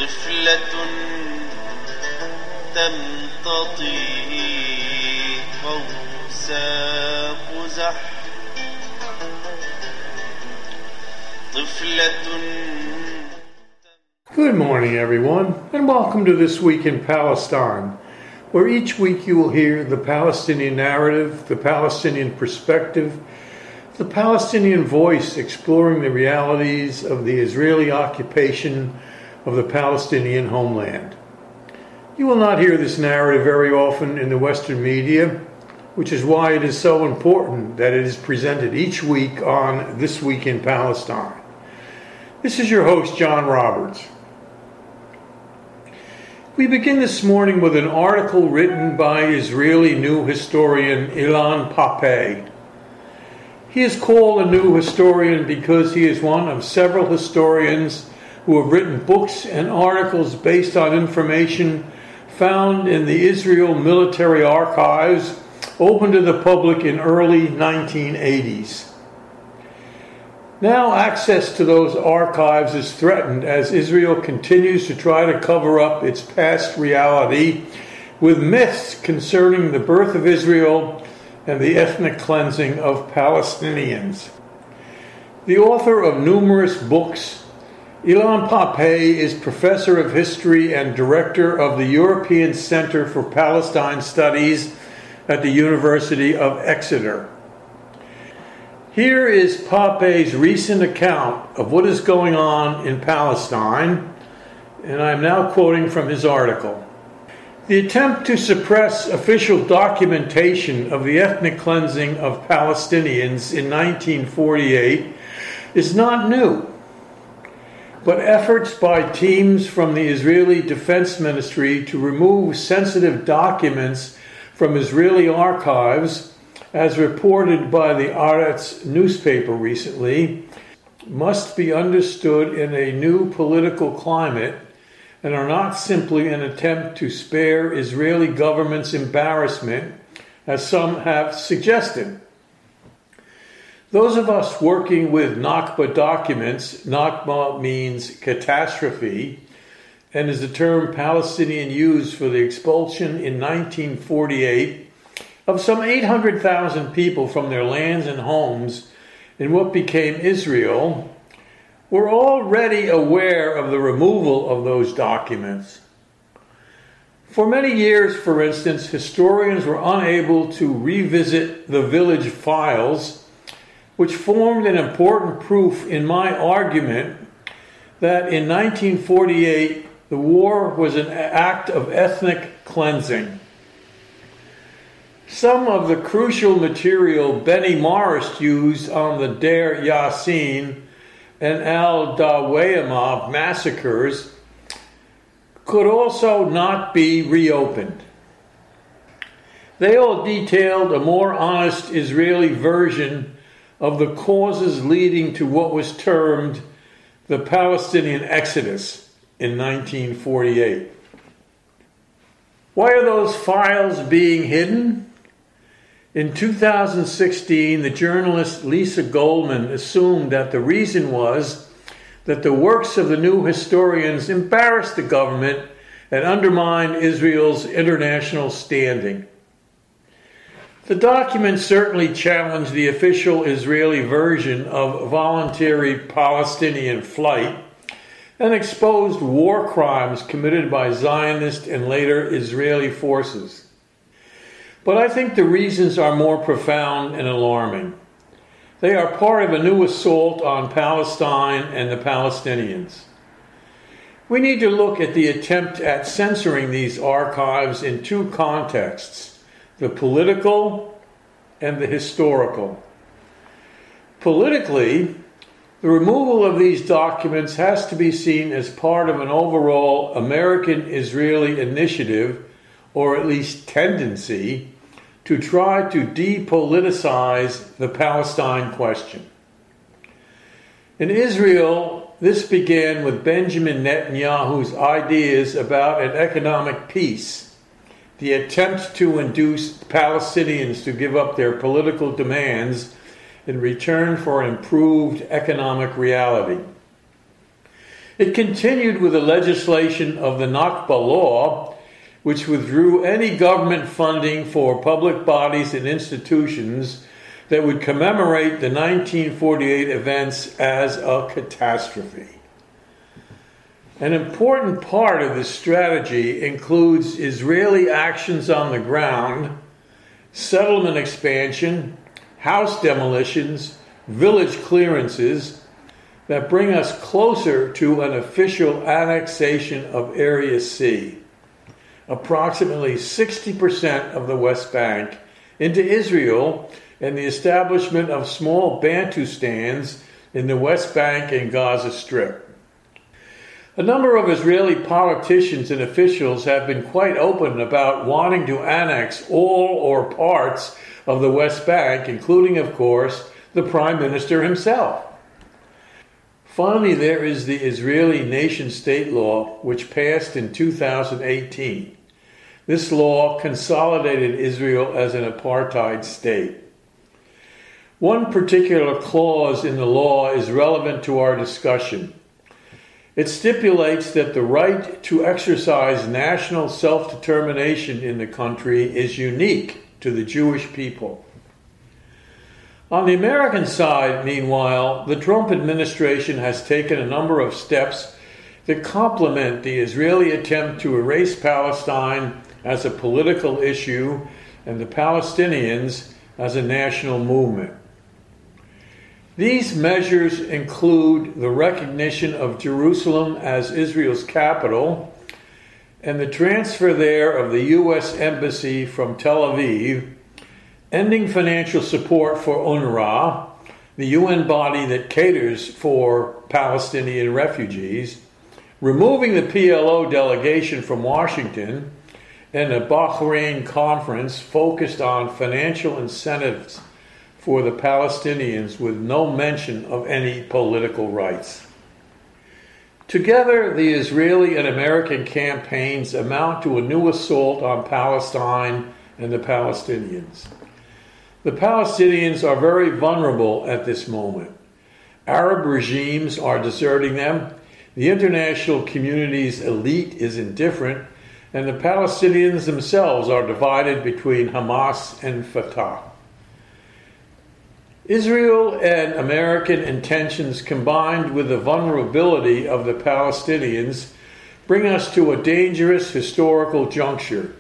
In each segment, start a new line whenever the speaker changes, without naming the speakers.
طفلة تمتطي قوس قزح
Good morning, everyone, and welcome to This Week in Palestine, where each week you will hear the Palestinian narrative, the Palestinian perspective, the Palestinian voice exploring the realities of the Israeli occupation of the Palestinian homeland. You will not hear this narrative very often in the Western media, which is why it is so important that it is presented each week on This Week in Palestine. This is your host, John Roberts. We begin this morning with an article written by Israeli new historian Ilan Pappé. He is called a new historian because he is one of several historians who have written books and articles based on information found in the Israel military archives open to the public in early 1980s. Now access to those archives is threatened as Israel continues to try to cover up its past reality with myths concerning the birth of Israel and the ethnic cleansing of Palestinians. The author of numerous books, Ilan Pappé is professor of history and director of the European Center for Palestine Studies at the University of Exeter. Here is Pappé's recent account of what is going on in Palestine, and I am now quoting from his article. The attempt to suppress official documentation of the ethnic cleansing of Palestinians in 1948 is not new, but efforts by teams from the Israeli Defense Ministry to remove sensitive documents from Israeli archives, as reported by the Haaretz newspaper recently, must be understood in a new political climate and are not simply an attempt to spare Israeli government's embarrassment, as some have suggested. Those of us working with Nakba documents, Nakba means catastrophe, and is the term Palestinian used for the expulsion in 1948 of some 800,000 people from their lands and homes in what became Israel, were already aware of the removal of those documents. For many years, for instance, historians were unable to revisit the village files, which formed an important proof in my argument that in 1948 the war was an act of ethnic cleansing. Some of the crucial material Benny Morris used on the Deir Yassin and Al-Dawayma massacres could also not be reopened. They all detailed a more honest Israeli version of the causes leading to what was termed the Palestinian Exodus in 1948. Why are those files being hidden? In 2016, the journalist Lisa Goldman assumed that the reason was that the works of the new historians embarrassed the government and undermined Israel's international standing. The documents certainly challenged the official Israeli version of voluntary Palestinian flight and exposed war crimes committed by Zionist and later Israeli forces. But I think the reasons are more profound and alarming. They are part of a new assault on Palestine and the Palestinians. We need to look at the attempt at censoring these archives in two contexts, the political and the historical. Politically, the removal of these documents has to be seen as part of an overall American-Israeli initiative, or at least tendency, to try to depoliticize the Palestine question. In Israel, this began with Benjamin Netanyahu's ideas about an economic peace, the attempt to induce Palestinians to give up their political demands in return for an improved economic reality. It continued with the legislation of the Nakba Law, which withdrew any government funding for public bodies and institutions that would commemorate the 1948 events as a catastrophe. An important part of this strategy includes Israeli actions on the ground, settlement expansion, house demolitions, village clearances that bring us closer to an official annexation of Area C, approximately 60% of the West Bank, into Israel, and the establishment of small Bantustans in the West Bank and Gaza Strip. A number of Israeli politicians and officials have been quite open about wanting to annex all or parts of the West Bank, including, of course, the Prime Minister himself. Finally, there is the Israeli nation-state law, which passed in 2018. This law consolidated Israel as an apartheid state. One particular clause in the law is relevant to our discussion. It stipulates that the right to exercise national self-determination in the country is unique to the Jewish people. On the American side, meanwhile, the Trump administration has taken a number of steps that complement the Israeli attempt to erase Palestine as a political issue and the Palestinians as a national movement. These measures include the recognition of Jerusalem as Israel's capital and the transfer there of the U.S. Embassy from Tel Aviv, ending financial support for UNRWA, the UN body that caters for Palestinian refugees, removing the PLO delegation from Washington, and a Bahrain conference focused on financial incentives for the Palestinians with no mention of any political rights. Together, the Israeli and American campaigns amount to a new assault on Palestine and the Palestinians. The Palestinians are very vulnerable at this moment. Arab regimes are deserting them, the international community's elite is indifferent, and the Palestinians themselves are divided between Hamas and Fatah. Israel and American intentions combined with the vulnerability of the Palestinians bring us to a dangerous historical juncture.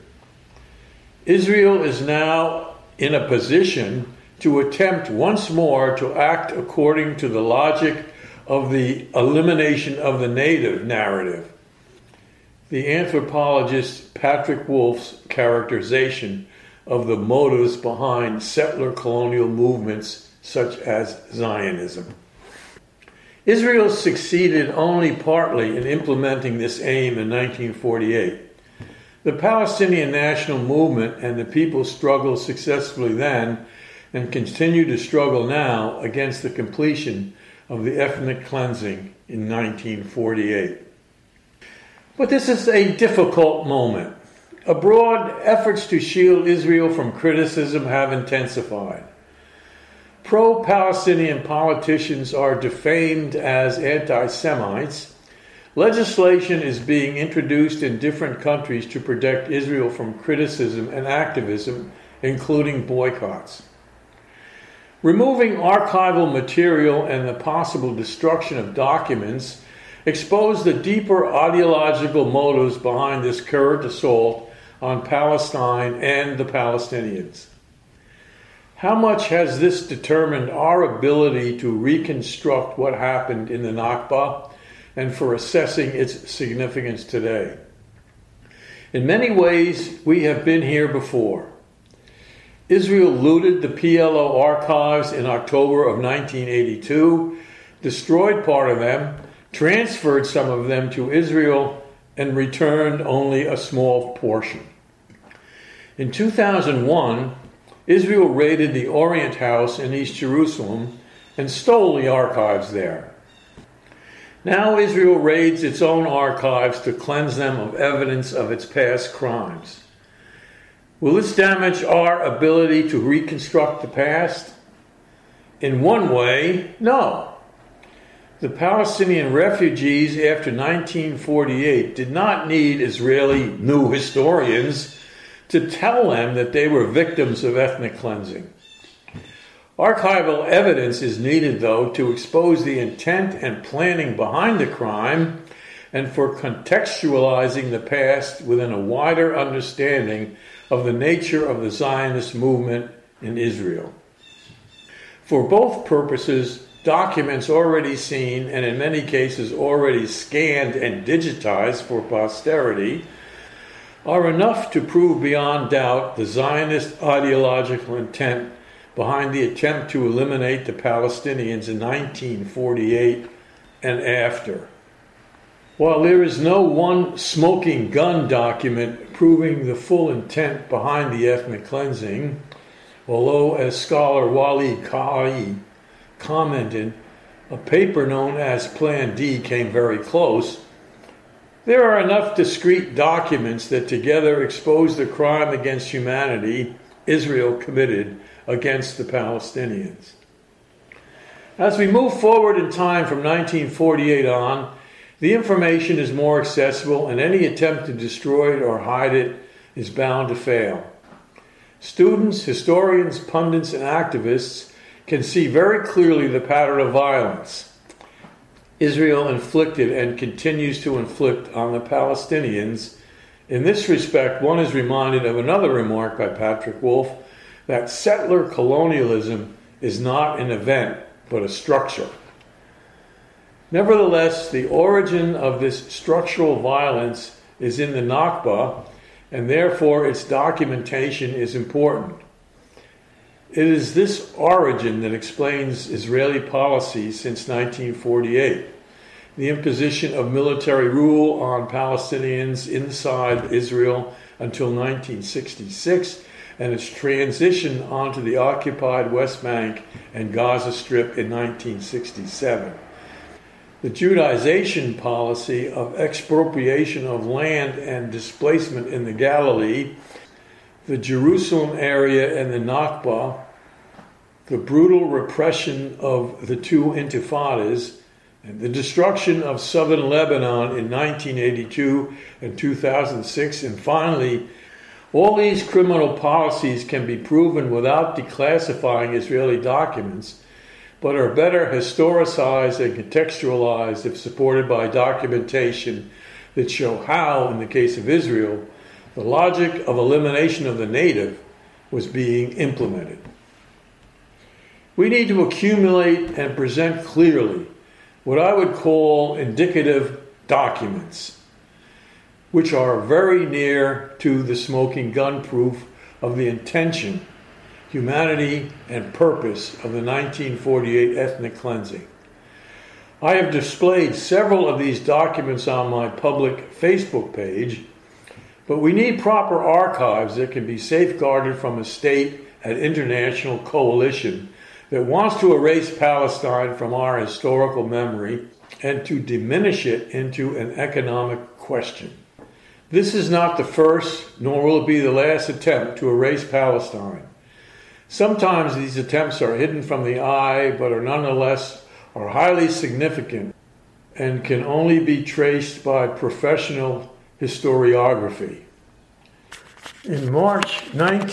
Israel is now in a position to attempt once more to act according to the logic of the elimination of the native narrative. The anthropologist Patrick Wolf's characterization of the motives behind settler colonial movements such as Zionism. Israel succeeded only partly in implementing this aim in 1948. The Palestinian national movement and the people struggled successfully then and continue to struggle now against the completion of the ethnic cleansing in 1948. But this is a difficult moment. Abroad, efforts to shield Israel from criticism have intensified. Pro-Palestinian politicians are defamed as anti-Semites. Legislation is being introduced in different countries to protect Israel from criticism and activism, including boycotts. Removing archival material and the possible destruction of documents expose the deeper ideological motives behind this current assault on Palestine and the Palestinians. How much has this determined our ability to reconstruct what happened in the Nakba and for assessing its significance today? In many ways, we have been here before. Israel looted the PLO archives in October of 1982, destroyed part of them, transferred some of them to Israel, and returned only a small portion. In 2001, Israel raided the Orient House in East Jerusalem and stole the archives there. Now Israel raids its own archives to cleanse them of evidence of its past crimes. Will this damage our ability to reconstruct the past? In one way, no. The Palestinian refugees after 1948 did not need Israeli new historians to tell them that they were victims of ethnic cleansing. Archival evidence is needed, though, to expose the intent and planning behind the crime and for contextualizing the past within a wider understanding of the nature of the Zionist movement in Israel. For both purposes, documents already seen and in many cases already scanned and digitized for posterity are enough to prove beyond doubt the Zionist ideological intent behind the attempt to eliminate the Palestinians in 1948 and after. While there is no one smoking gun document proving the full intent behind the ethnic cleansing, although, as scholar Waleed Ka'i commented, a paper known as Plan D came very close, there are enough discrete documents that together expose the crime against humanity Israel committed against the Palestinians. As we move forward in time from 1948 on, the information is more accessible and any attempt to destroy it or hide it is bound to fail. Students, historians, pundits, and activists can see very clearly the pattern of violence Israel inflicted and continues to inflict on the Palestinians. In this respect, one is reminded of another remark by Patrick Wolf, that settler colonialism is not an event, but a structure. Nevertheless, the origin of this structural violence is in the Nakba, and therefore its documentation is important. It is this origin that explains Israeli policy since 1948, the imposition of military rule on Palestinians inside Israel until 1966, and its transition onto the occupied West Bank and Gaza Strip in 1967. The Judaization policy of expropriation of land and displacement in the Galilee, the Jerusalem area and the Nakba, the brutal repression of the two intifadas, and the destruction of southern Lebanon in 1982 and 2006, and finally, all these criminal policies can be proven without declassifying Israeli documents, but are better historicized and contextualized if supported by documentation that show how, in the case of Israel, the logic of elimination of the native was being implemented. We need to accumulate and present clearly what I would call indicative documents, which are very near to the smoking gun proof of the intention, humanity, and purpose of the 1948 ethnic cleansing. I have displayed several of these documents on my public Facebook page, but we need proper archives that can be safeguarded from a state and international coalition that wants to erase Palestine from our historical memory and to diminish it into an economic question. This is not the first, nor will it be the last attempt to erase Palestine. Sometimes these attempts are hidden from the eye, but are nonetheless highly significant and can only be traced by professional historiography. In March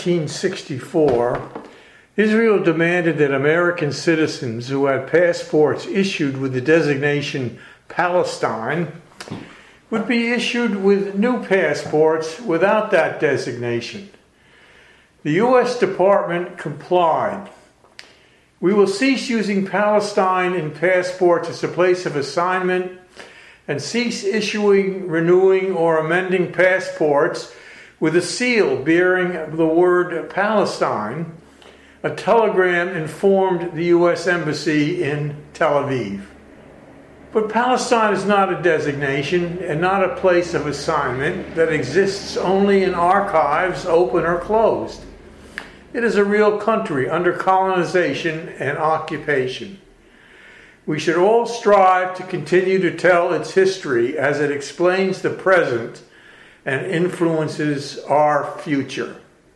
1964, Israel demanded that American citizens who had passports issued with the designation Palestine would be issued with new passports without that designation. The U.S. Department complied. We will cease using Palestine in passports as a place of assignment and cease issuing, renewing, or amending passports with a seal bearing the word Palestine. A telegram informed the U.S. Embassy in Tel Aviv. But Palestine is not a designation and not a place of assignment that exists only in archives, open or closed. It is a real country under colonization and occupation. We should all strive to continue to tell its history as it explains the present and influences our future.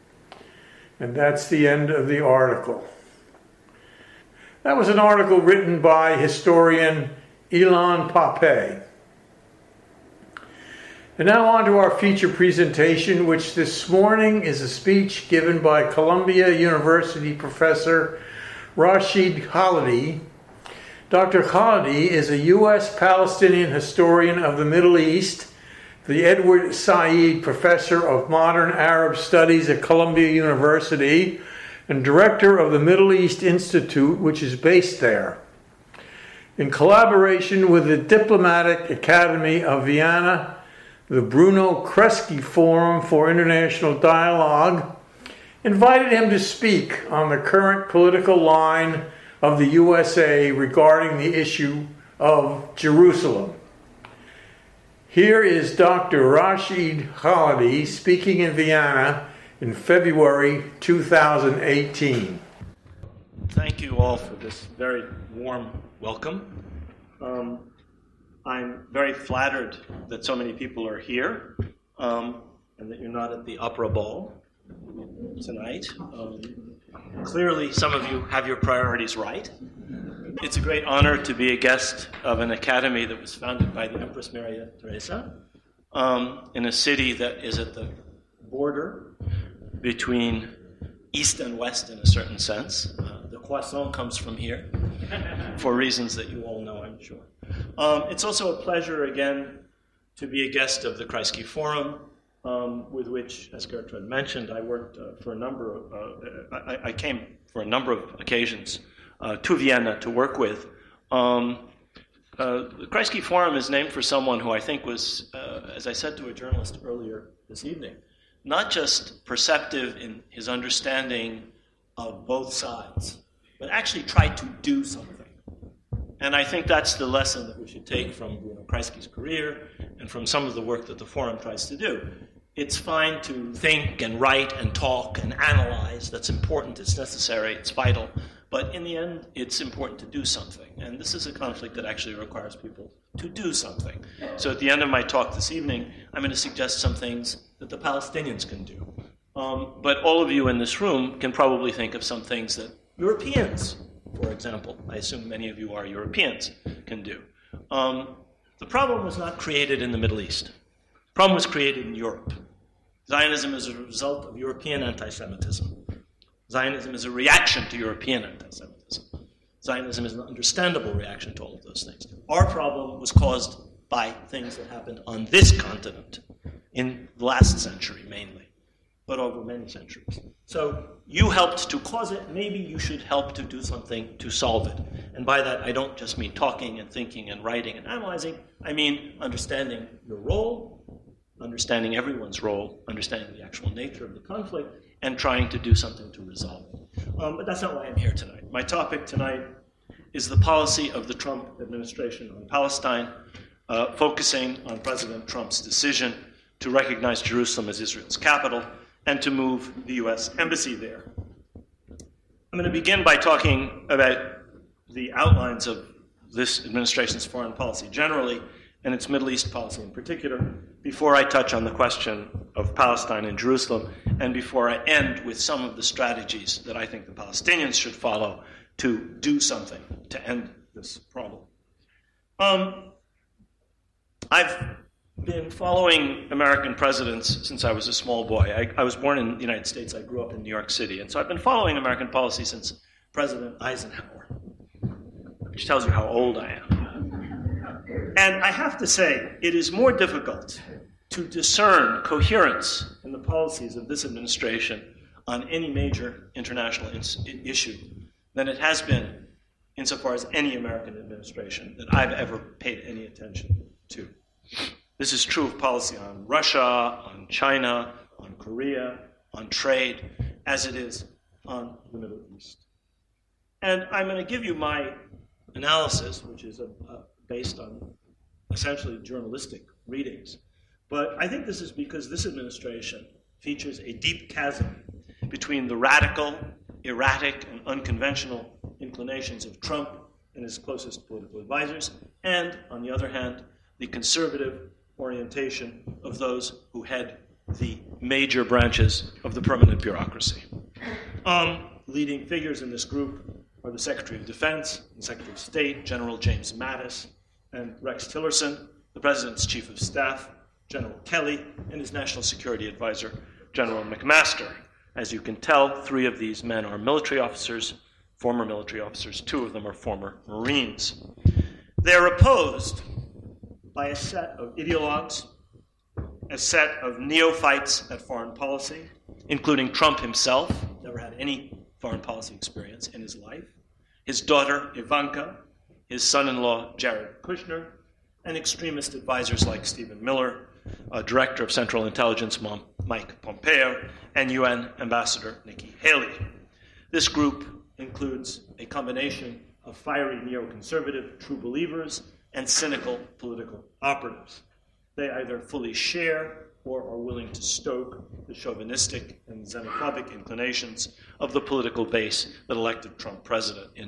And that's the end of the article. That was an article written by historian Ilan Pappé. And now on to our feature presentation, which this morning is a speech given by Columbia University professor Rashid Khalidi. Dr. Khalidi is a U.S. Palestinian historian of the Middle East, the Edward Said Professor of Modern Arab Studies at Columbia University, and director of the Middle East Institute, which is based there. In collaboration with the Diplomatic Academy of Vienna, the Bruno Kreisky Forum for International Dialogue invited him to speak on the current political line of the USA regarding the issue of Jerusalem. Here is Dr. Rashid Khalidi speaking in Vienna in February 2018.
Thank you all for this very warm welcome. I'm very flattered that so many people are here and that you're not at the Opera Ball tonight. Clearly, some of you have your priorities right. It's a great honor to be a guest of an academy that was founded by the Empress Maria Theresa in a city that is at the border between East and West in a certain sense. The croissant comes from here for reasons that you all know, I'm sure. It's also a pleasure, again, to be a guest of the Kreisky Forum, with which, as Gertrude mentioned, I worked I came for a number of occasions to Vienna to work with. The Kreisky Forum is named for someone who I think was, as I said to a journalist earlier this evening, not just perceptive in his understanding of both sides, but actually tried to do something. And I think that's the lesson that we should take from Bruno Kreisky's career and from some of the work that the Forum tries to do. It's fine to think and write and talk and analyze. That's important, it's necessary, it's vital. But in the end, it's important to do something. And this is a conflict that actually requires people to do something. So at the end of my talk this evening, I'm going to suggest some things that the Palestinians can do. But all of you in this room can probably think of some things that Europeans, for example, I assume many of you are Europeans, can do. The problem was not created in the Middle East. The problem was created in Europe. Zionism is a result of European anti-Semitism. Zionism is a reaction to European anti-Semitism. Zionism is an understandable reaction to all of those things. Our problem was caused by things that happened on this continent in the last century mainly, but over many centuries. So you helped to cause it. Maybe you should help to do something to solve it. And by that, I don't just mean talking and thinking and writing and analyzing. I mean understanding your role, understanding everyone's role, understanding the actual nature of the conflict, and trying to do something to resolve it. But that's not why I'm here tonight. My topic tonight is the policy of the Trump administration on Palestine, focusing on President Trump's decision to recognize Jerusalem as Israel's capital and to move the U.S. embassy there. I'm going to begin by talking about the outlines of this administration's foreign policy generally and its Middle East policy in particular, before I touch on the question of Palestine and Jerusalem, and before I end with some of the strategies that I think the Palestinians should follow to do something to end this problem. I've been following American presidents since I was a small boy. I was born in the United States. I grew up in New York City. And so I've been following American policy since President Eisenhower, which tells you how old I am. And I have to say, it is more difficult to discern coherence in the policies of this administration on any major international issue than it has been insofar as any American administration that I've ever paid any attention to. This is true of policy on Russia, on China, on Korea, on trade, as it is on the Middle East. And I'm going to give you my analysis, which is based on essentially journalistic readings. But I think this is because this administration features a deep chasm between the radical, erratic, and unconventional inclinations of Trump and his closest political advisors, and, on the other hand, the conservative orientation of those who head the major branches of the permanent bureaucracy. Leading figures in this group are the Secretary of Defense, the Secretary of State, General James Mattis, and Rex Tillerson, the President's Chief of Staff, General Kelly, and his National Security Advisor, General McMaster. As you can tell, 3 of these men are military officers, former military officers. 2 of them are former Marines. They're opposed by a set of ideologues, a set of neophytes at foreign policy, including Trump himself, never had any foreign policy experience in his life, his daughter Ivanka, his son-in-law Jared Kushner, and extremist advisors like Stephen Miller, Director of Central Intelligence Mike Pompeo, and UN Ambassador Nikki Haley. This group includes a combination of fiery neoconservative true believers and cynical political operatives. They either fully share or are willing to stoke the chauvinistic and xenophobic inclinations of the political base that elected Trump president in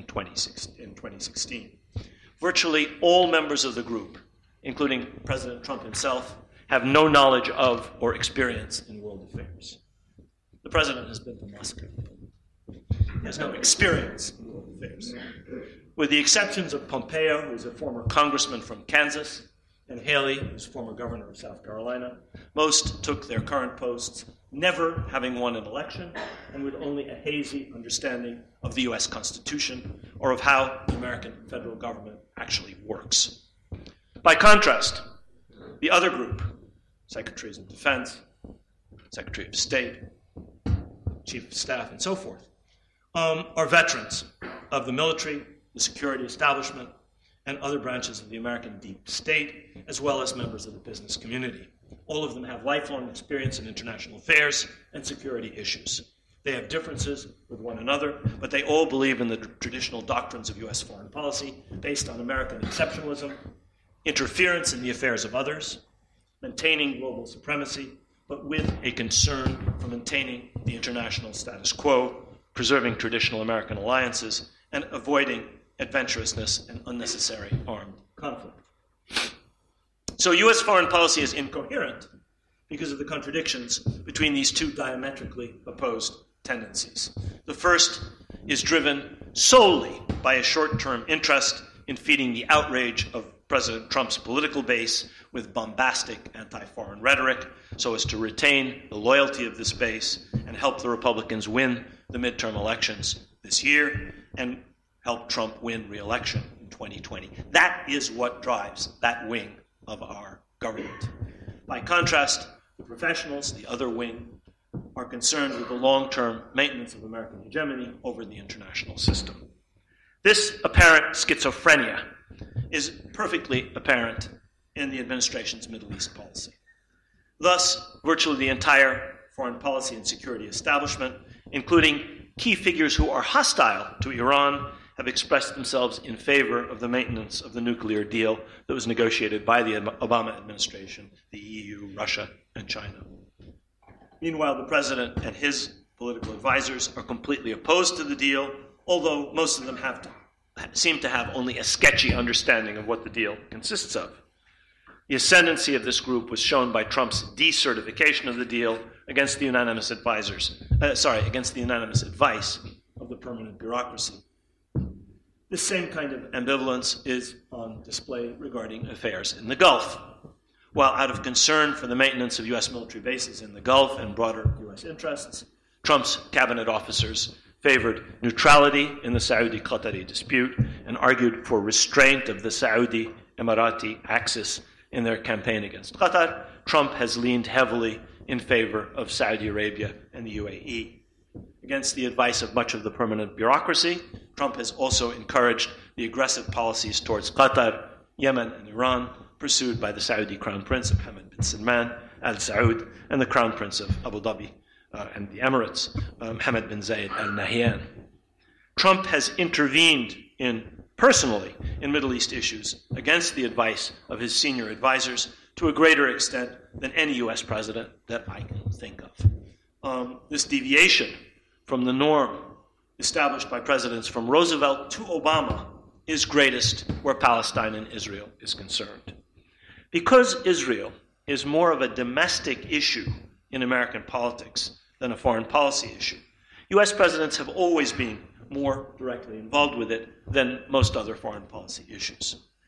2016. Virtually all members of the group, including President Trump himself, have no knowledge of or experience in world affairs. The president has been to Moscow. He has no experience in world affairs. With the exceptions of Pompeo, who is a former congressman from Kansas, and Haley, who's former governor of South Carolina, most took their current posts, never having won an election, and with only a hazy understanding of the U.S. Constitution or of how the American federal government actually works. By contrast, the other group, Secretaries of Defense, Secretary of State, Chief of Staff, and so forth, are veterans of the military, the security establishment, and other branches of the American deep state, as well as members of the business community. All of them have lifelong experience in international affairs and security issues. They have differences with one another, but they all believe in the traditional doctrines of U.S. foreign policy based on American exceptionalism, interference in the affairs of others, maintaining global supremacy, but with a concern for maintaining the international status quo, preserving traditional American alliances, and avoiding adventurousness and unnecessary armed conflict. So U.S. foreign policy is incoherent because of the contradictions between these two diametrically opposed tendencies. The first is driven solely by a short-term interest in feeding the outrage of President Trump's political base with bombastic anti-foreign rhetoric so as to retain the loyalty of this base and help the Republicans win the midterm elections this year and help Trump win re-election in 2020. That is what drives that wing of our government. By contrast, the professionals, the other wing, are concerned with the long-term maintenance of American hegemony over the international system. This apparent schizophrenia is perfectly apparent in the administration's Middle East policy. Thus, virtually the entire foreign policy and security establishment, including key figures who are hostile to Iran, have expressed themselves in favor of the maintenance of the nuclear deal that was negotiated by the Obama administration, the EU, Russia, and China. Meanwhile, the president and his political advisors are completely opposed to the deal, although most of them seem to have only a sketchy understanding of what the deal consists of. The ascendancy of this group was shown by Trump's decertification of the deal against the unanimous advice of the permanent bureaucracy. This same kind of ambivalence is on display regarding affairs in the Gulf. While out of concern for the maintenance of U.S. military bases in the Gulf and broader U.S. interests, Trump's cabinet officers favored neutrality in the Saudi-Qatari dispute and argued for restraint of the Saudi-Emirati axis in their campaign against Qatar. Trump has leaned heavily in favor of Saudi Arabia and the UAE. Against the advice of much of the permanent bureaucracy, Trump has also encouraged the aggressive policies towards Qatar, Yemen, and Iran pursued by the Saudi Crown Prince of Mohammed bin Salman Al Saud and the Crown Prince of Abu Dhabi and the Emirates, Mohammed bin Zayed Al Nahyan. Trump has intervened personally in Middle East issues against the advice of his senior advisors to a greater extent than any U.S. president that I can think of. This deviation from the norm established by presidents from Roosevelt to Obama is greatest where Palestine and Israel is concerned. Because Israel is more of a domestic issue in American politics than a foreign policy issue, U.S. presidents have always been more directly involved with it than most other foreign policy issues.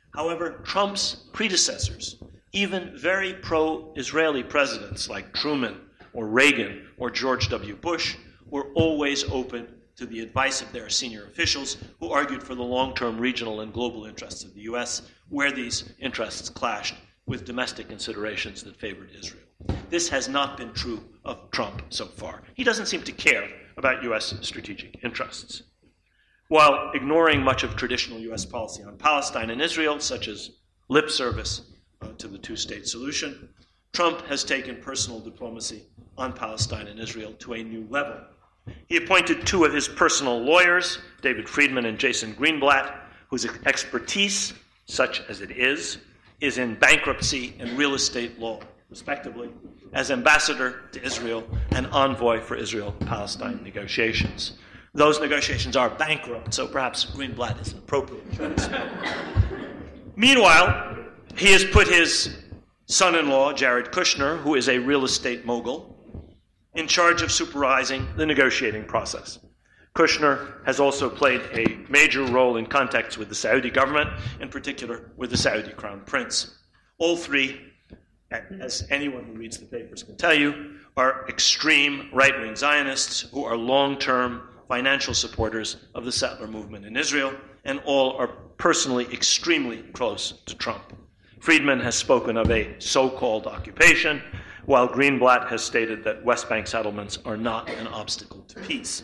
However, Trump's predecessors, even very pro-Israeli presidents like Truman or Reagan or George W. Bush, were always open to the advice of their senior officials who argued for the long-term regional and global interests of the U.S., where these interests clashed with domestic considerations that favored Israel. This has not been true of Trump so far. He doesn't seem to care about U.S. strategic interests. While ignoring much of traditional U.S. policy on Palestine and Israel, such as lip service to the two-state solution, Trump has taken personal diplomacy on Palestine and Israel to a new level. He appointed two of his personal lawyers, David Friedman and Jason Greenblatt, whose expertise, such as it is in bankruptcy and real estate law, respectively, as ambassador to Israel and envoy for Israel-Palestine negotiations. Those negotiations are bankrupt, so perhaps Greenblatt is an appropriate choice. Meanwhile, he has put his son-in-law, Jared Kushner, who is a real estate mogul, in charge of supervising the negotiating process. Kushner has also played a major role in contacts with the Saudi government, in particular with the Saudi Crown Prince. All three, as anyone who reads the papers can tell you, are extreme right-wing Zionists who are long-term financial supporters of the settler movement in Israel, and all are personally extremely close to Trump. Friedman has spoken of a so-called occupation, while Greenblatt has stated that West Bank settlements are not an obstacle to peace.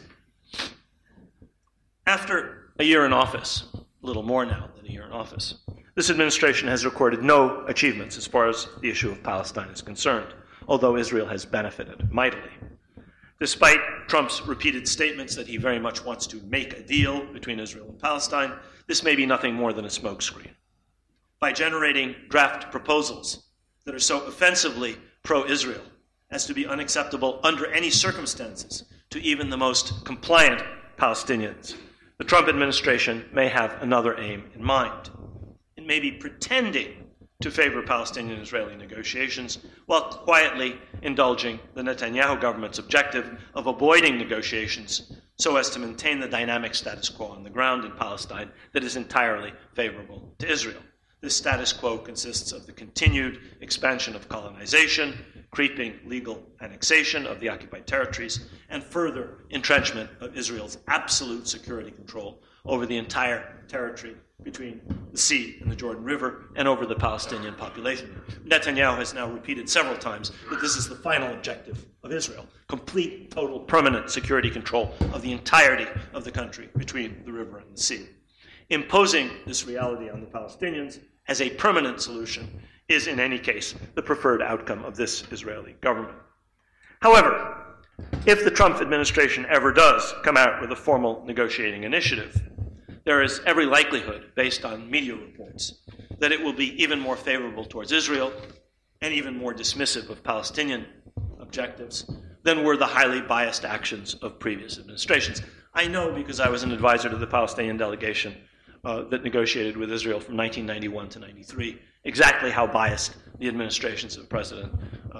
After a year in office, a little more now than a year in office, this administration has recorded no achievements as far as the issue of Palestine is concerned, although Israel has benefited mightily. Despite Trump's repeated statements that he very much wants to make a deal between Israel and Palestine, this may be nothing more than a smokescreen. By generating draft proposals that are so offensively pro-Israel as to be unacceptable under any circumstances to even the most compliant Palestinians, the Trump administration may have another aim in mind. It may be pretending to favor Palestinian-Israeli negotiations while quietly indulging the Netanyahu government's objective of avoiding negotiations so as to maintain the dynamic status quo on the ground in Palestine that is entirely favorable to Israel. This status quo consists of the continued expansion of colonization, creeping legal annexation of the occupied territories, and further entrenchment of Israel's absolute security control over the entire territory between the sea and the Jordan River and over the Palestinian population. Netanyahu has now repeated several times that this is the final objective of Israel: complete, total, permanent security control of the entirety of the country between the river and the sea. Imposing this reality on the Palestinians as a permanent solution is, in any case, the preferred outcome of this Israeli government. However, if the Trump administration ever does come out with a formal negotiating initiative, there is every likelihood, based on media reports, that it will be even more favorable towards Israel and even more dismissive of Palestinian objectives than were the highly biased actions of previous administrations. I know because I was an advisor to the Palestinian delegation that negotiated with Israel from 1991 to 93, exactly how biased the administrations of President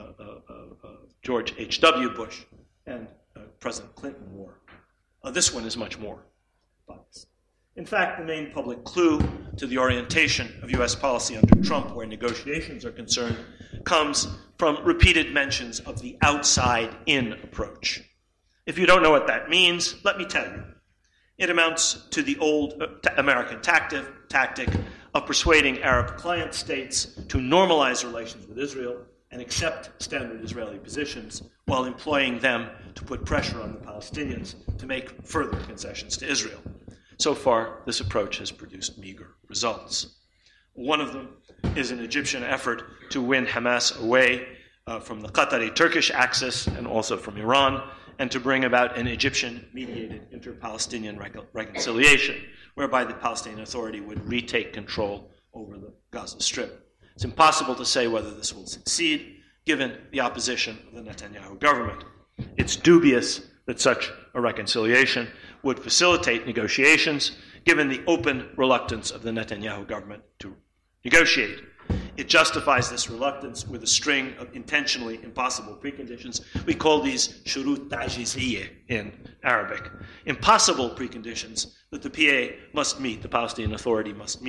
George H.W. Bush and President Clinton were. This one is much more biased. In fact, the main public clue to the orientation of U.S. policy under Trump, where negotiations are concerned, comes from repeated mentions of the outside-in approach. If you don't know what that means, let me tell you. It amounts to the old American tactic of persuading Arab client states to normalize relations with Israel and accept standard Israeli positions while employing them to put pressure on the Palestinians to make further concessions to Israel. So far, this approach has produced meager results. One of them is an Egyptian effort to win Hamas away from the Qatari-Turkish axis and also from Iran, and to bring about an Egyptian-mediated inter-Palestinian reconciliation, whereby the Palestinian Authority would retake control over the Gaza Strip. It's impossible to say whether this will succeed, given the opposition of the Netanyahu government. It's dubious that such a reconciliation would facilitate negotiations, given the open reluctance of the Netanyahu government to negotiate. It justifies this reluctance with a string of intentionally impossible preconditions. We call these shurut ta'jiziyya in Arabic. Impossible preconditions that the PA must meet, the Palestinian Authority must meet,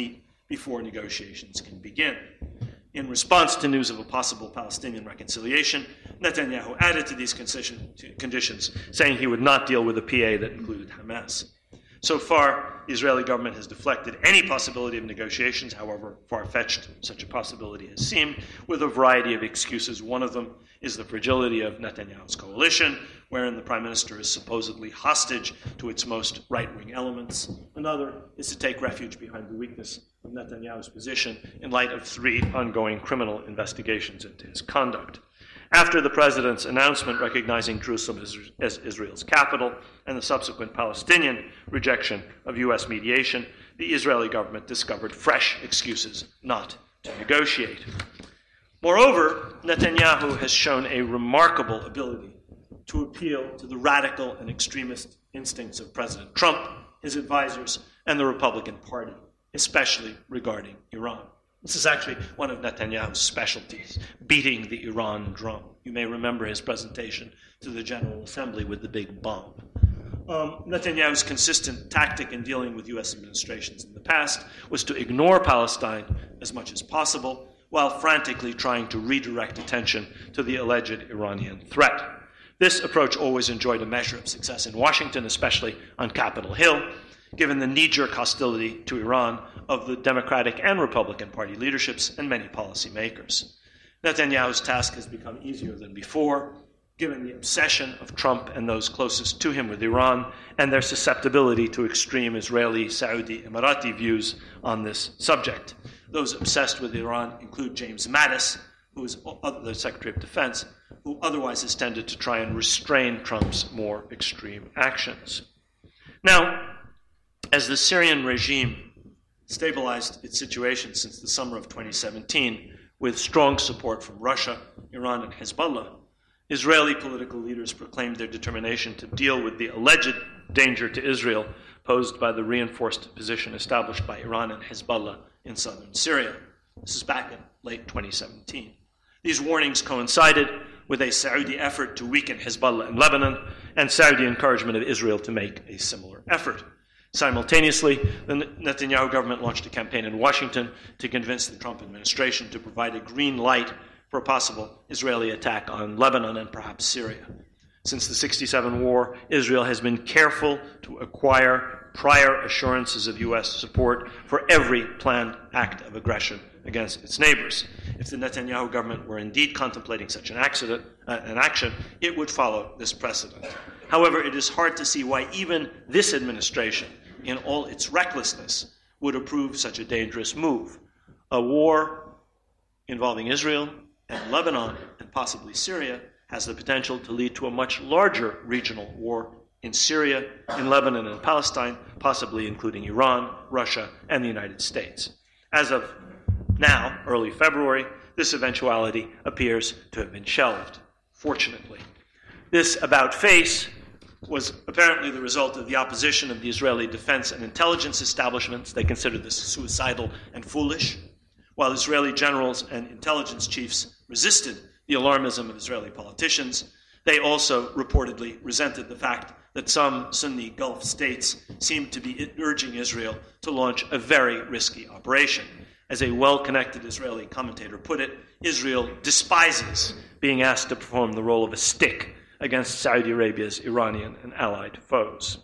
before negotiations can begin. In response to news of a possible Palestinian reconciliation, Netanyahu added to these conditions, saying he would not deal with a PA that included Hamas. So far, the Israeli government has deflected any possibility of negotiations, however far-fetched such a possibility has seemed, with a variety of excuses. One of them is the fragility of Netanyahu's coalition, wherein the prime minister is supposedly hostage to its most right-wing elements. Another is to take refuge behind the weakness of Netanyahu's position in light of 3 ongoing criminal investigations into his conduct. After the president's announcement recognizing Jerusalem as Israel's capital and the subsequent Palestinian rejection of U.S. mediation, the Israeli government discovered fresh excuses not to negotiate. Moreover, Netanyahu has shown a remarkable ability to appeal to the radical and extremist instincts of President Trump, his advisors, and the Republican Party, especially regarding Iran. This is actually one of Netanyahu's specialties, beating the Iran drum. You may remember his presentation to the General Assembly with the big bomb. Netanyahu's consistent tactic in dealing with U.S. administrations in the past was to ignore Palestine as much as possible, while frantically trying to redirect attention to the alleged Iranian threat. This approach always enjoyed a measure of success in Washington, especially on Capitol Hill, given the knee-jerk hostility to Iran of the Democratic and Republican Party leaderships and many policymakers. Netanyahu's task has become easier than before, given the obsession of Trump and those closest to him with Iran and their susceptibility to extreme Israeli, Saudi, Emirati views on this subject. Those obsessed with Iran include James Mattis, who is the Secretary of Defense, who otherwise has tended to try and restrain Trump's more extreme actions. Now, as the Syrian regime stabilized its situation since the summer of 2017, with strong support from Russia, Iran, and Hezbollah, Israeli political leaders proclaimed their determination to deal with the alleged danger to Israel posed by the reinforced position established by Iran and Hezbollah in southern Syria. This is back in late 2017. These warnings coincided with a Saudi effort to weaken Hezbollah in Lebanon and Saudi encouragement of Israel to make a similar effort. Simultaneously, the Netanyahu government launched a campaign in Washington to convince the Trump administration to provide a green light for a possible Israeli attack on Lebanon and perhaps Syria. Since the 1967 war, Israel has been careful to acquire prior assurances of U.S. support for every planned act of aggression against its neighbors. If the Netanyahu government were indeed contemplating such an action, it would follow this precedent. However, it is hard to see why even this administration, in all its recklessness, would approve such a dangerous move. A war involving Israel and Lebanon and possibly Syria has the potential to lead to a much larger regional war in Syria, in Lebanon and Palestine, possibly including Iran, Russia, and the United States. As of now, early February, this eventuality appears to have been shelved, fortunately. This about-face was apparently the result of the opposition of the Israeli defense and intelligence establishments. They considered this suicidal and foolish, while Israeli generals and intelligence chiefs resisted the alarmism of Israeli politicians. They also reportedly resented the fact that some Sunni Gulf states seemed to be urging Israel to launch a very risky operation. As a well-connected Israeli commentator put it, Israel despises being asked to perform the role of a stick against Saudi Arabia's Iranian and allied foes.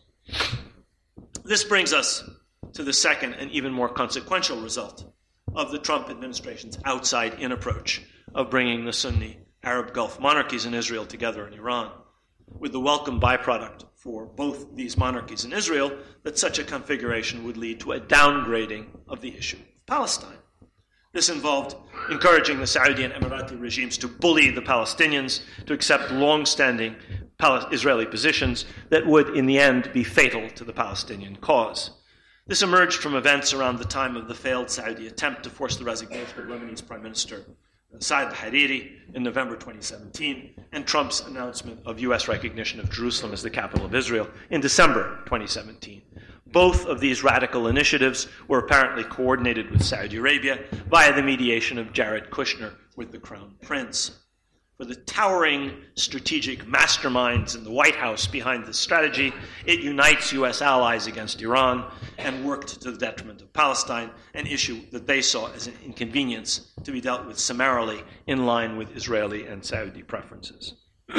This brings us to the second and even more consequential result of the Trump administration's outside-in approach of bringing the Sunni Arab Gulf monarchies in Israel together in Iran, with the welcome byproduct for both these monarchies in Israel that such a configuration would lead to a downgrading of the issue of Palestine. This involved encouraging the Saudi and Emirati regimes to bully the Palestinians to accept long-standing Israeli positions that would, in the end, be fatal to the Palestinian cause. This emerged from events around the time of the failed Saudi attempt to force the resignation of Lebanese Prime Minister Saad al-Hariri in November 2017, and Trump's announcement of U.S. recognition of Jerusalem as the capital of Israel in December 2017. Both of these radical initiatives were apparently coordinated with Saudi Arabia via the mediation of Jared Kushner with the Crown Prince. for the towering strategic masterminds in the White House behind this strategy. It unites U.S. allies against Iran and worked to the detriment of Palestine, an issue that they saw as an inconvenience to be dealt with summarily in line with Israeli and Saudi preferences.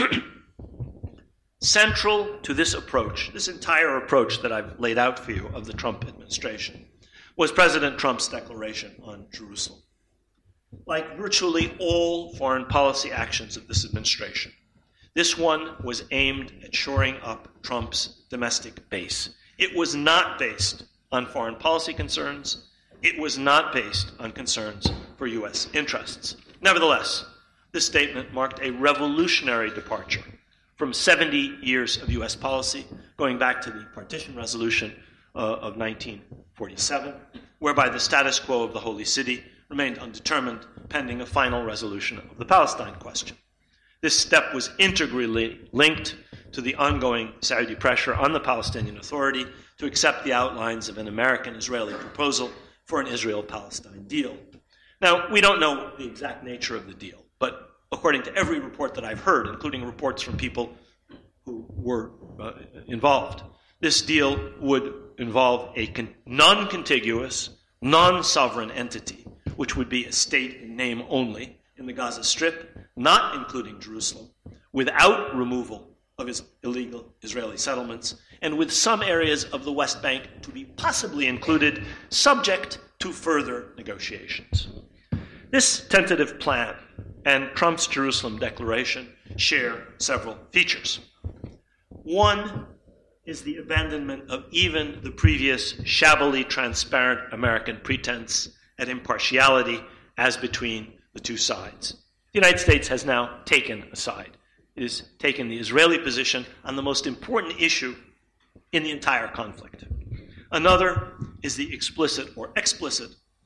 Central to this approach, this entire approach that I've laid out for you of the Trump administration, was President Trump's declaration on Jerusalem. Like virtually all foreign policy actions of this administration, this one was aimed at shoring up Trump's domestic base. It was not based on foreign policy concerns. It was not based on concerns for U.S. interests. Nevertheless, this statement marked a revolutionary departure from 70 years of U.S. policy, going back to the Partition Resolution of 1947, whereby the status quo of the Holy City remained undetermined pending a final resolution of the Palestine question. This step was integrally linked to the ongoing Saudi pressure on the Palestinian Authority to accept the outlines of an American-Israeli proposal for an Israel-Palestine deal. Now, we don't know the exact nature of the deal, but according to every report that I've heard, including reports from people who were involved, this deal would involve a non-contiguous, non-sovereign entity, which would be a state in name only in the Gaza Strip, not including Jerusalem, without removal of illegal Israeli settlements, and with some areas of the West Bank to be possibly included, subject to further negotiations. This tentative plan and Trump's Jerusalem declaration share several features. One is the abandonment of even the previous shabbily transparent American pretense at impartiality as between the two sides. The United States has now taken a side. It has taken the Israeli position on the most important issue in the entire conflict. Another is the implicit or explicit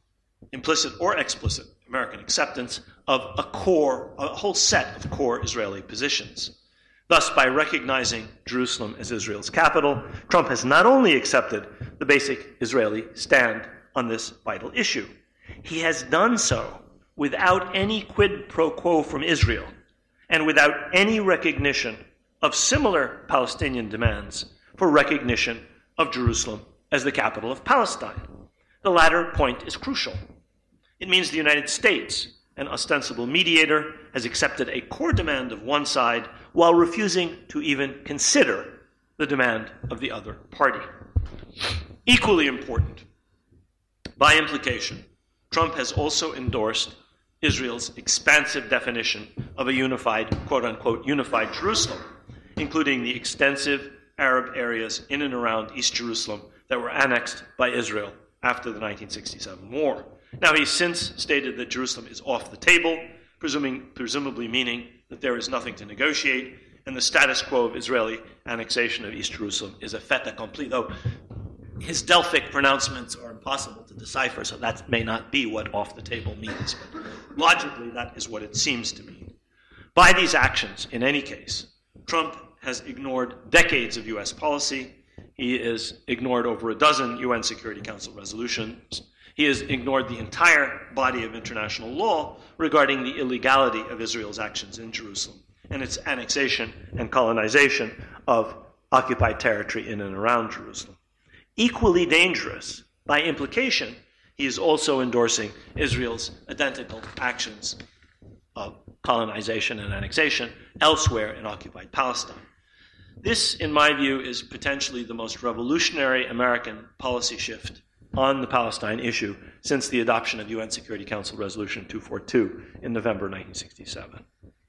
American acceptance of a whole set of core Israeli positions. Thus, by recognizing Jerusalem as Israel's capital, Trump has not only accepted the basic Israeli stand on this vital issue, he has done so without any quid pro quo from Israel and without any recognition of similar Palestinian demands for recognition of Jerusalem as the capital of Palestine. The latter point is crucial. It means the United States, an ostensible mediator, has accepted a core demand of one side while refusing to even consider the demand of the other party. Equally important, by implication, Trump has also endorsed Israel's expansive definition of a unified, quote-unquote, unified Jerusalem, including the extensive Arab areas in and around East Jerusalem that were annexed by Israel after the 1967 war. Now, he's since stated that Jerusalem is off the table, presumably meaning that there is nothing to negotiate, and the status quo of Israeli annexation of East Jerusalem is a fait accompli, though his Delphic pronouncements are impossible to decipher, so that may not be what off the table means. But logically, that is what it seems to mean. By these actions, in any case, Trump has ignored decades of U.S. policy. He has ignored over a dozen UN Security Council resolutions. He has ignored the entire body of international law regarding the illegality of Israel's actions in Jerusalem and its annexation and colonization of occupied territory in and around Jerusalem. Equally dangerous, by implication, he is also endorsing Israel's identical actions of colonization and annexation elsewhere in occupied Palestine. This, in my view, is potentially the most revolutionary American policy shift on the Palestine issue since the adoption of UN Security Council Resolution 242 in November 1967.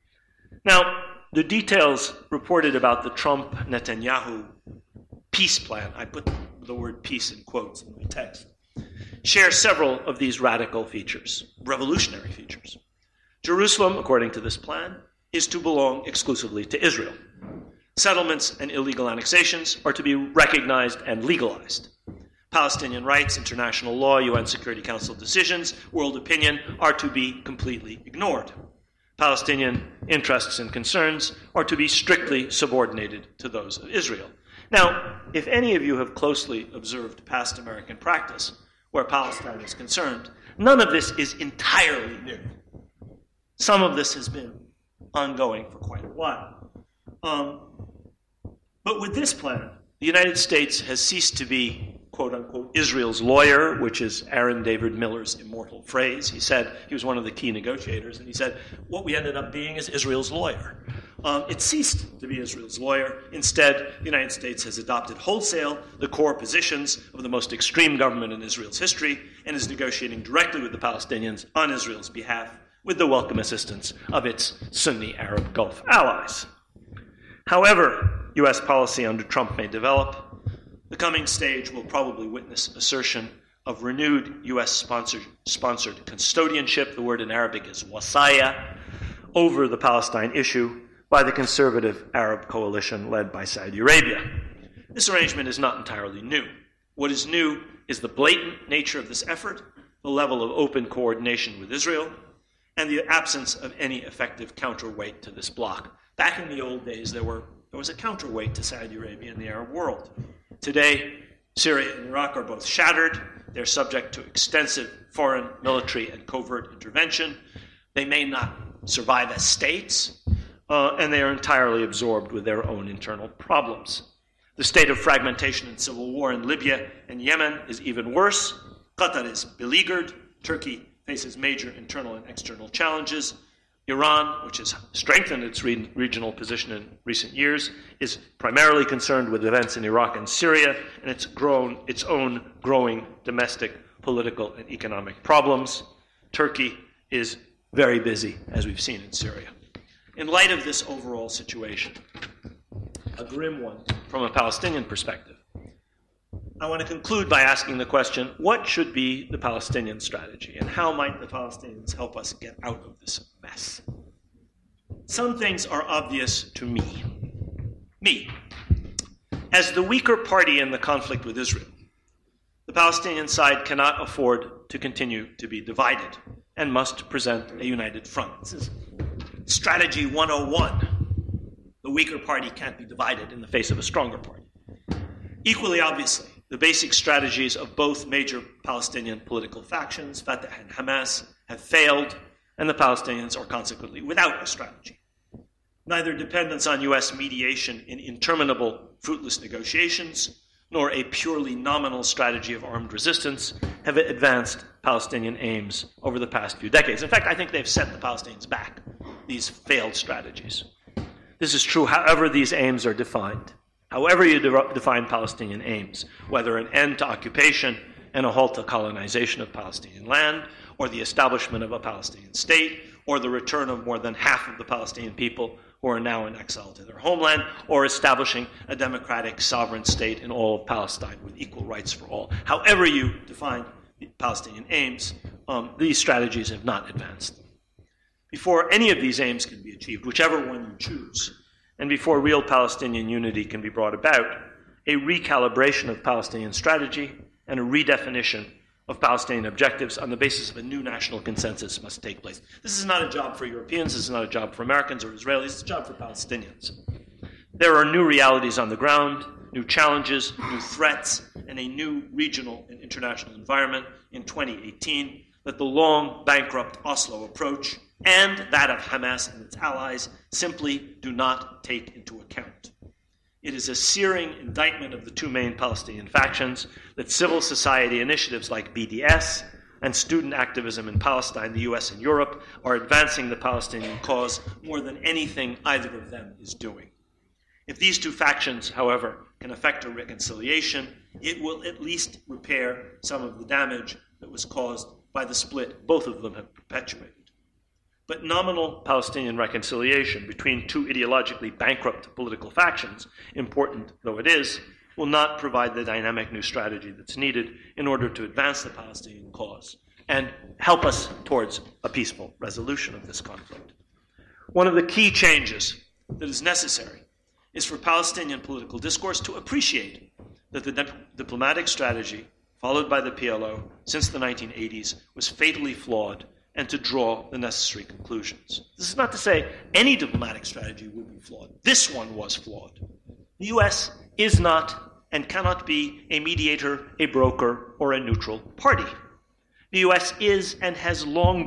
Now, the details reported about the Trump-Netanyahu peace plan, I put the word peace in quotes in my text, share several of these radical features, revolutionary features. Jerusalem, according to this plan, is to belong exclusively to Israel. Settlements and illegal annexations are to be recognized and legalized. Palestinian rights, international law, UN Security Council decisions, world opinion are to be completely ignored. Palestinian interests and concerns are to be strictly subordinated to those of Israel. Now, if any of you have closely observed past American practice where Palestine is concerned, none of this is entirely new. Some of this has been ongoing for quite a while. But with this plan, the United States has ceased to be, quote-unquote, Israel's lawyer, which is Aaron David Miller's immortal phrase. He said, he was one of the key negotiators, and he said, what we ended up being is Israel's lawyer. It ceased to be Israel's lawyer. Instead, the United States has adopted wholesale the core positions of the most extreme government in Israel's history and is negotiating directly with the Palestinians on Israel's behalf with the welcome assistance of its Sunni Arab Gulf allies. However U.S. policy under Trump may develop, the coming stage will probably witness assertion of renewed U.S.-sponsored custodianship, the word in Arabic is wasaya, over the Palestine issue by the conservative Arab coalition led by Saudi Arabia. This arrangement is not entirely new. What is new is the blatant nature of this effort, the level of open coordination with Israel, and the absence of any effective counterweight to this bloc. Back in the old days, there was a counterweight to Saudi Arabia in the Arab world. Today, Syria and Iraq are both shattered. They're subject to extensive foreign, military, and covert intervention. They may not survive as states, and they are entirely absorbed with their own internal problems. The state of fragmentation and civil war in Libya and Yemen is even worse. Qatar is beleaguered. Turkey faces major internal and external challenges. Iran, which has strengthened its regional position in recent years, is primarily concerned with events in Iraq and Syria and its own growing domestic political and economic problems. Turkey is very busy, as we've seen in Syria. In light of this overall situation, a grim one from a Palestinian perspective, I want to conclude by asking the question, what should be the Palestinian strategy, and how might the Palestinians help us get out of this mess? Some things are obvious to me. Me, as the weaker party in the conflict with Israel, the Palestinian side cannot afford to continue to be divided and must present a united front. This is strategy 101. The weaker party can't be divided in the face of a stronger party. Equally obviously, the basic strategies of both major Palestinian political factions, Fatah and Hamas, have failed, and the Palestinians are consequently without a strategy. Neither dependence on U.S. mediation in interminable, fruitless negotiations, nor a purely nominal strategy of armed resistance have advanced Palestinian aims over the past few decades. In fact, I think they've set the Palestinians back, these failed strategies. This is true however these aims are defined. However you define Palestinian aims, whether an end to occupation and a halt to colonization of Palestinian land, or the establishment of a Palestinian state, or the return of more than half of the Palestinian people who are now in exile to their homeland, or establishing a democratic sovereign state in all of Palestine with equal rights for all. However you define the Palestinian aims, these strategies have not advanced. Before any of these aims can be achieved, whichever one you choose, and before real Palestinian unity can be brought about, a recalibration of Palestinian strategy and a redefinition of Palestinian objectives on the basis of a new national consensus must take place. This is not a job for Europeans, this is not a job for Americans or Israelis, it's a job for Palestinians. There are new realities on the ground, new challenges, new threats, and a new regional and international environment in 2018 that the long bankrupt Oslo approach and that of Hamas and its allies simply do not take into account. It is a searing indictment of the two main Palestinian factions that civil society initiatives like BDS and student activism in Palestine, the US and Europe, are advancing the Palestinian cause more than anything either of them is doing. If these two factions, however, can effect a reconciliation, it will at least repair some of the damage that was caused by the split both of them have perpetuated. But nominal Palestinian reconciliation between two ideologically bankrupt political factions, important though it is, will not provide the dynamic new strategy that's needed in order to advance the Palestinian cause and help us towards a peaceful resolution of this conflict. One of the key changes that is necessary is for Palestinian political discourse to appreciate that the diplomatic strategy followed by the PLO since the 1980s was fatally flawed and to draw the necessary conclusions. This is not to say any diplomatic strategy would be flawed. This one was flawed. The U.S. is not and cannot be a mediator, a broker, or a neutral party. The U.S. is and has long been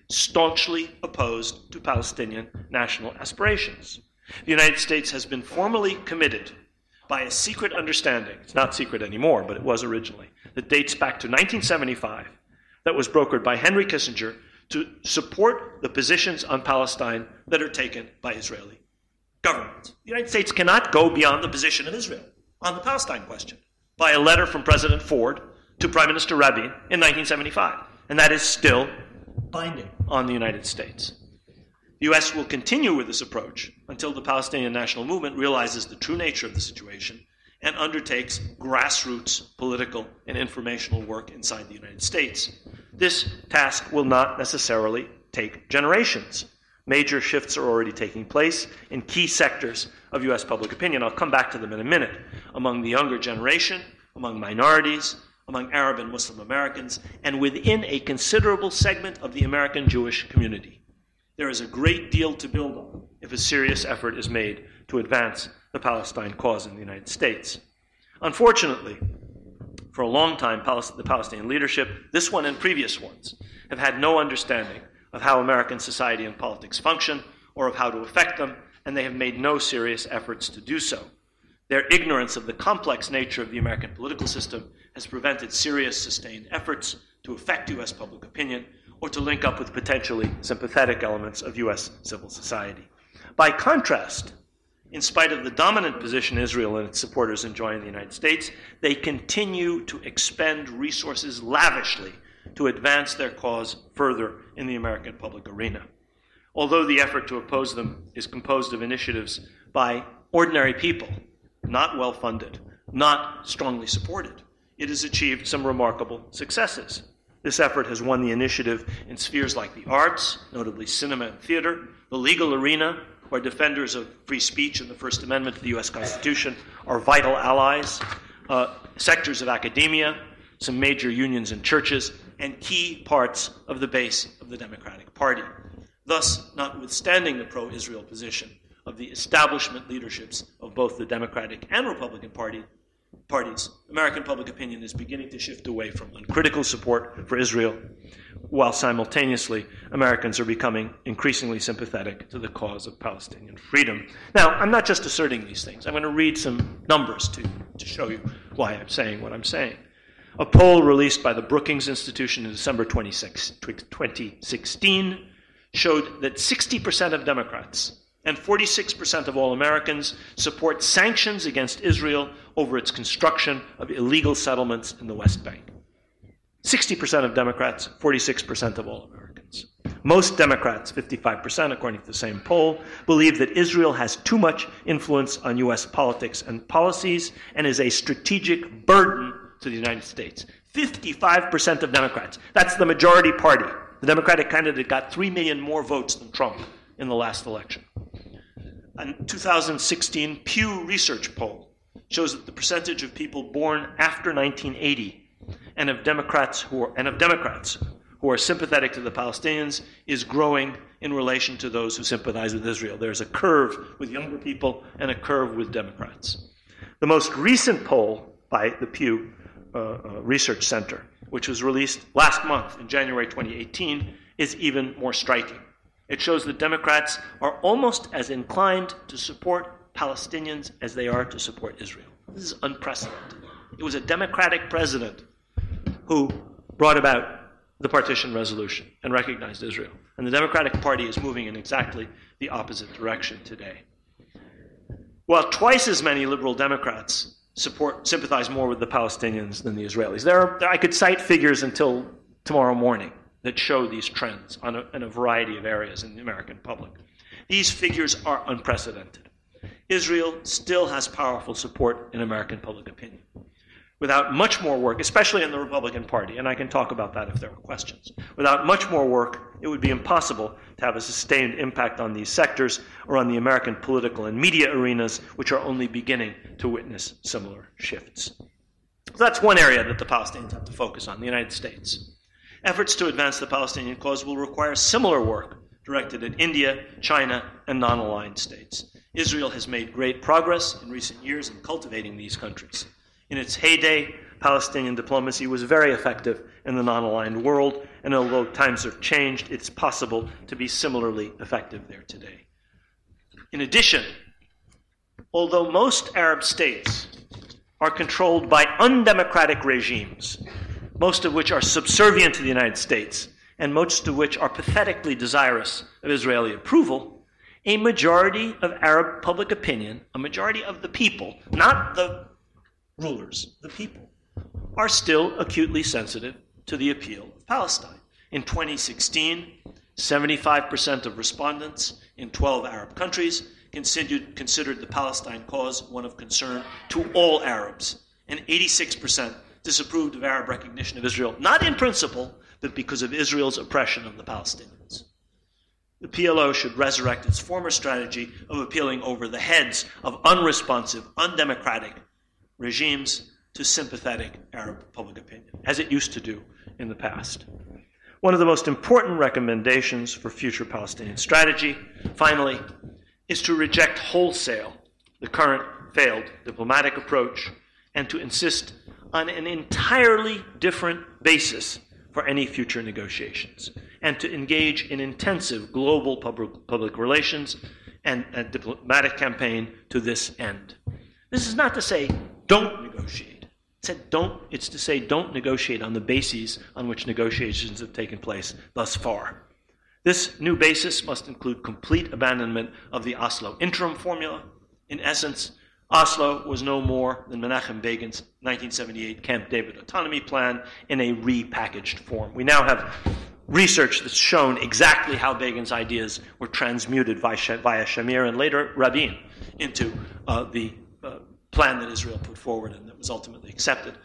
staunchly opposed to Palestinian national aspirations. The United States has been formally committed by a secret understanding, it's not secret anymore, but it was originally, that dates back to 1975, that was brokered by Henry Kissinger to support the positions on Palestine that are taken by Israeli government. The United States cannot go beyond the position of Israel on the Palestine question by a letter from President Ford to Prime Minister Rabin in 1975. And that is still binding on the United States. The U.S. will continue with this approach until the Palestinian national movement realizes the true nature of the situation and undertakes grassroots political and informational work inside the United States. This task will not necessarily take generations. Major shifts are already taking place in key sectors of U.S. public opinion. I'll come back to them in a minute. Among the younger generation, among minorities, among Arab and Muslim Americans, and within a considerable segment of the American Jewish community. There is a great deal to build on if a serious effort is made to advance the Palestine cause in the United States. Unfortunately, for a long time, the Palestinian leadership, this one and previous ones, have had no understanding of how American society and politics function or of how to affect them, and they have made no serious efforts to do so. Their ignorance of the complex nature of the American political system has prevented serious, sustained efforts to affect U.S. public opinion or to link up with potentially sympathetic elements of U.S. civil society. By contrast, in spite of the dominant position Israel and its supporters enjoy in the United States, they continue to expend resources lavishly to advance their cause further in the American public arena. Although the effort to oppose them is composed of initiatives by ordinary people, not well-funded, not strongly supported, it has achieved some remarkable successes. This effort has won the initiative in spheres like the arts, notably cinema and theater, the legal arena, where defenders of free speech and the First Amendment to the U.S. Constitution are vital allies, sectors of academia, some major unions and churches, and key parts of the base of the Democratic Party. Thus, notwithstanding the pro-Israel position of the establishment leaderships of both the Democratic and Republican parties, American public opinion is beginning to shift away from uncritical support for Israel, while simultaneously Americans are becoming increasingly sympathetic to the cause of Palestinian freedom. Now, I'm not just asserting these things. I'm going to read some numbers to show you why I'm saying what I'm saying. A poll released by the Brookings Institution in December 2016 showed that 60% of Democrats and 46% of all Americans support sanctions against Israel over its construction of illegal settlements in the West Bank. 60% of Democrats, 46% of all Americans. Most Democrats, 55%, according to the same poll, believe that Israel has too much influence on U.S. politics and policies and is a strategic burden to the United States. 55% of Democrats. That's the majority party. The Democratic candidate got 3 million more votes than Trump in the last election. A 2016 Pew Research poll shows that the percentage of people born after 1980 and of Democrats who are sympathetic to the Palestinians is growing in relation to those who sympathize with Israel. There's a curve with younger people and a curve with Democrats. The most recent poll by the Pew Research Center, which was released last month in January 2018, is even more striking. It shows that Democrats are almost as inclined to support Palestinians as they are to support Israel. This is unprecedented. It was a Democratic president who brought about the partition resolution and recognized Israel. And the Democratic Party is moving in exactly the opposite direction today. While twice as many liberal Democrats sympathize more with the Palestinians than the Israelis. I could cite figures until tomorrow morning that show these trends in a variety of areas in the American public. These figures are unprecedented. Israel still has powerful support in American public opinion. Without much more work, especially in the Republican Party, and I can talk about that if there are questions, without much more work, it would be impossible to have a sustained impact on these sectors or on the American political and media arenas, which are only beginning to witness similar shifts. So that's one area that the Palestinians have to focus on, the United States. Efforts to advance the Palestinian cause will require similar work directed at India, China, and non-aligned states. Israel has made great progress in recent years in cultivating these countries. In its heyday, Palestinian diplomacy was very effective in the non-aligned world, and although times have changed, it's possible to be similarly effective there today. In addition, although most Arab states are controlled by undemocratic regimes, most of which are subservient to the United States, and most of which are pathetically desirous of Israeli approval, a majority of Arab public opinion, a majority of the people, not the rulers, the people, are still acutely sensitive to the appeal of Palestine. In 2016, 75% of respondents in 12 Arab countries considered the Palestine cause one of concern to all Arabs, and 86% disapproved of Arab recognition of Israel, not in principle, but because of Israel's oppression of the Palestinians. The PLO should resurrect its former strategy of appealing over the heads of unresponsive, undemocratic regimes to sympathetic Arab public opinion, as it used to do in the past. One of the most important recommendations for future Palestinian strategy, finally, is to reject wholesale the current failed diplomatic approach and to insist on an entirely different basis for any future negotiations, and to engage in intensive global public relations and a diplomatic campaign to this end. This is not to say don't negotiate. It's to say don't negotiate on the bases on which negotiations have taken place thus far. This new basis must include complete abandonment of the Oslo interim formula. In essence, Oslo was no more than Menachem Begin's 1978 Camp David autonomy plan in a repackaged form. We now have research that's shown exactly how Begin's ideas were transmuted via Shamir and later Rabin into the plan that Israel put forward and that was ultimately accepted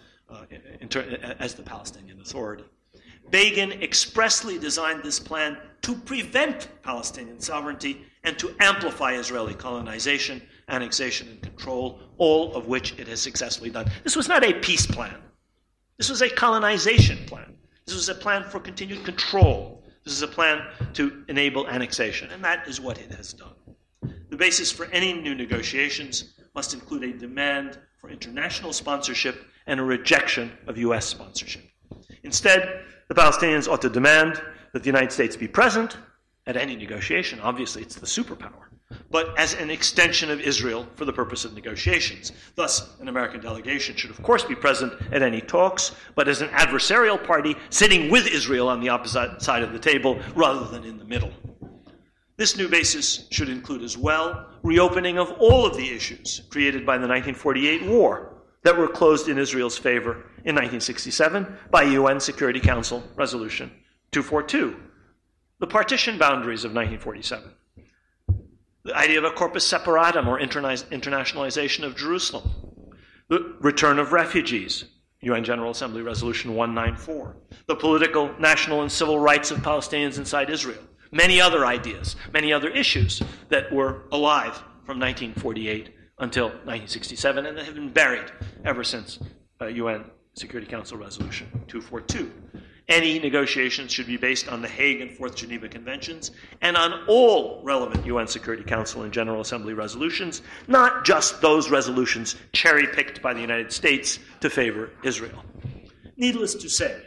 as the Palestinian Authority. Begin expressly designed this plan to prevent Palestinian sovereignty and to amplify Israeli colonization, annexation, and control, all of which it has successfully done. This was not a peace plan. This was a colonization plan. This was a plan for continued control. This is a plan to enable annexation, and that is what it has done. The basis for any new negotiations must include a demand for international sponsorship and a rejection of U.S. sponsorship. Instead, the Palestinians ought to demand that the United States be present at any negotiation. Obviously, it's the superpower, but as an extension of Israel for the purpose of negotiations. Thus, an American delegation should, of course, be present at any talks, but as an adversarial party sitting with Israel on the opposite side of the table rather than in the middle. This new basis should include as well reopening of all of the issues created by the 1948 war that were closed in Israel's favor in 1967 by UN Security Council Resolution 242, the partition boundaries of 1947, the idea of a corpus separatum or internationalization of Jerusalem, the return of refugees, UN General Assembly Resolution 194, the political, national, and civil rights of Palestinians inside Israel, many other ideas, many other issues that were alive from 1948 until 1967 and that have been buried ever since UN Security Council Resolution 242. Any negotiations should be based on the Hague and Fourth Geneva Conventions and on all relevant UN Security Council and General Assembly resolutions, not just those resolutions cherry-picked by the United States to favor Israel. Needless to say,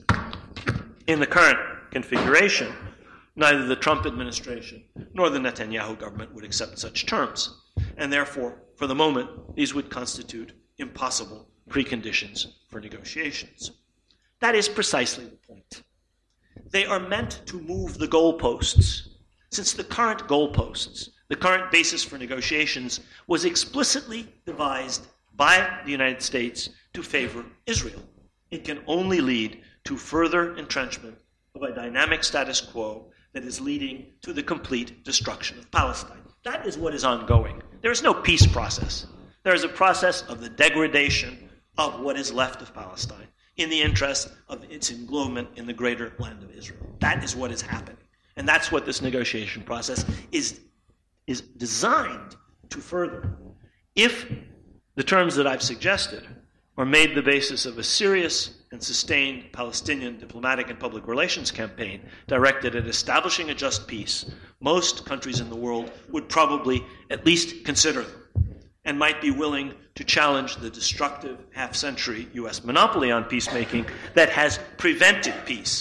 in the current configuration, neither the Trump administration nor the Netanyahu government would accept such terms, and therefore, for the moment, these would constitute impossible preconditions for negotiations. That is precisely the point. They are meant to move the goalposts, since the current goalposts, the current basis for negotiations, was explicitly devised by the United States to favor Israel. It can only lead to further entrenchment of a dynamic status quo that is leading to the complete destruction of Palestine. That is what is ongoing. There is no peace process. There is a process of the degradation of what is left of Palestine in the interest of its involvement in the greater land of Israel. That is what is happening. And that's what this negotiation process is designed to further. If the terms that I've suggested are made the basis of a serious and sustained Palestinian diplomatic and public relations campaign directed at establishing a just peace, most countries in the world would probably at least consider them and might be willing to challenge the destructive half-century U.S. monopoly on peacemaking that has prevented peace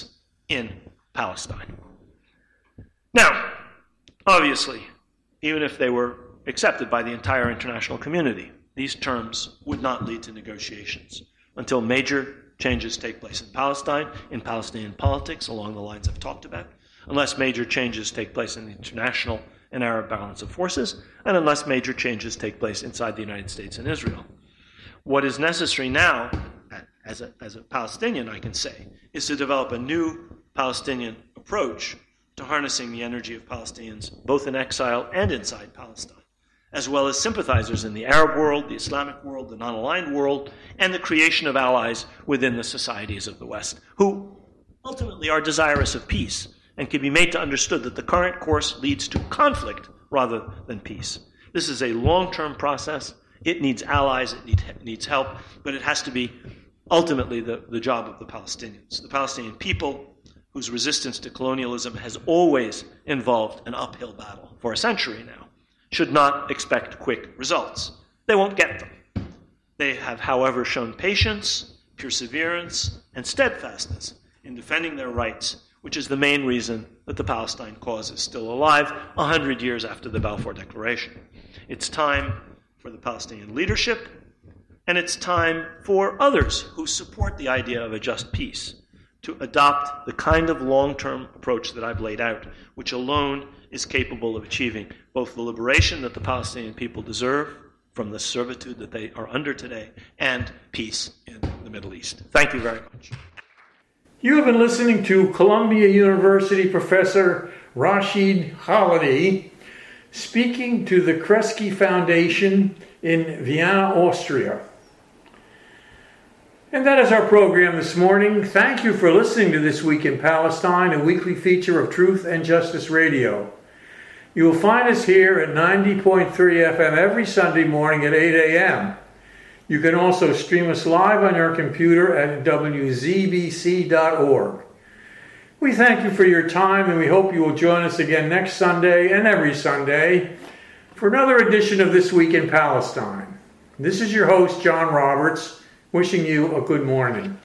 in Palestine. Now, obviously, even if they were accepted by the entire international community, these terms would not lead to negotiations until major changes take place in Palestinian politics along the lines I've talked about, unless major changes take place in the international and Arab balance of forces, and unless major changes take place inside the United States and Israel. What is necessary now, as a Palestinian I can say, is to develop a new Palestinian approach to harnessing the energy of Palestinians, both in exile and inside Palestine, as well as sympathizers in the Arab world, the Islamic world, the non-aligned world, and the creation of allies within the societies of the West, who ultimately are desirous of peace and can be made to understood that the current course leads to conflict rather than peace. This is a long-term process. It needs allies, it needs help, but it has to be ultimately the job of the Palestinians. The Palestinian people, whose resistance to colonialism has always involved an uphill battle for a century now, should not expect quick results. They won't get them. They have, however, shown patience, perseverance, and steadfastness in defending their rights, which is the main reason that the Palestine cause is still alive 100 years after the Balfour Declaration. It's time for the Palestinian leadership, and it's time for others who support the idea of a just peace to adopt the kind of long-term approach that I've laid out, which alone is capable of achieving both the liberation that the Palestinian people deserve from the servitude that they are under today and peace in the Middle East. Thank you very much.
You have been listening to Columbia University Professor Rashid Khalidi speaking to the Kresge Foundation in Vienna, Austria. And that is our program this morning. Thank you for listening to This Week in Palestine, a weekly feature of Truth and Justice Radio. You will find us here at 90.3 FM every Sunday morning at 8 a.m. You can also stream us live on your computer at wzbc.org. We thank you for your time, and we hope you will join us again next Sunday and every Sunday for another edition of This Week in Palestine. This is your host, John Roberts, wishing you a good morning.